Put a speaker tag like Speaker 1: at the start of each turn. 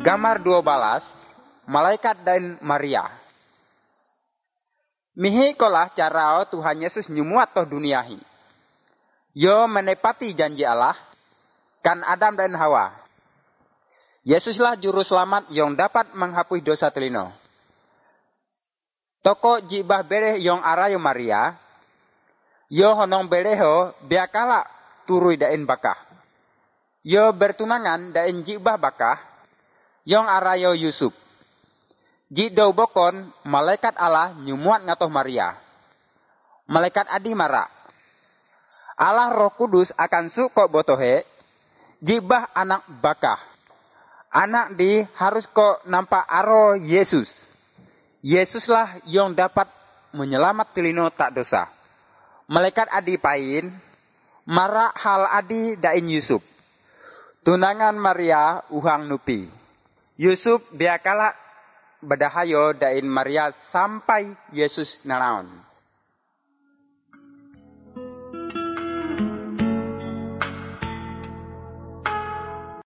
Speaker 1: Gambar 12, malaikat dan Maria. Mihi kolah carao Tuhan Yesus nyumuat toh duniahi. Yo menepati janji Allah kan Adam dan Hawa. Yesuslah juru selamat yang dapat menghapus dosa telino. Toko jibah bereh yang arayo Maria. Yo honong bereho biakala turui dain bakah. Yo bertunangan dain jibah bakah. Yang arayo Yusuf. Jidau bokon malaikat Allah nyumuat ngatoh Maria. Malaikat adi mara. Allah Roh Kudus akan sukok botohe. Jibah anak bakah. Anak di harus kok nampak aro Yesus. Yesuslah yang dapat menyelamat tilino tak dosa. Malaikat adi pain. Mara hal adi dain Yusuf. Tunangan Maria uhang nupi. Yusuf biakala badahayo dain Maria sampai Yesus nanaon.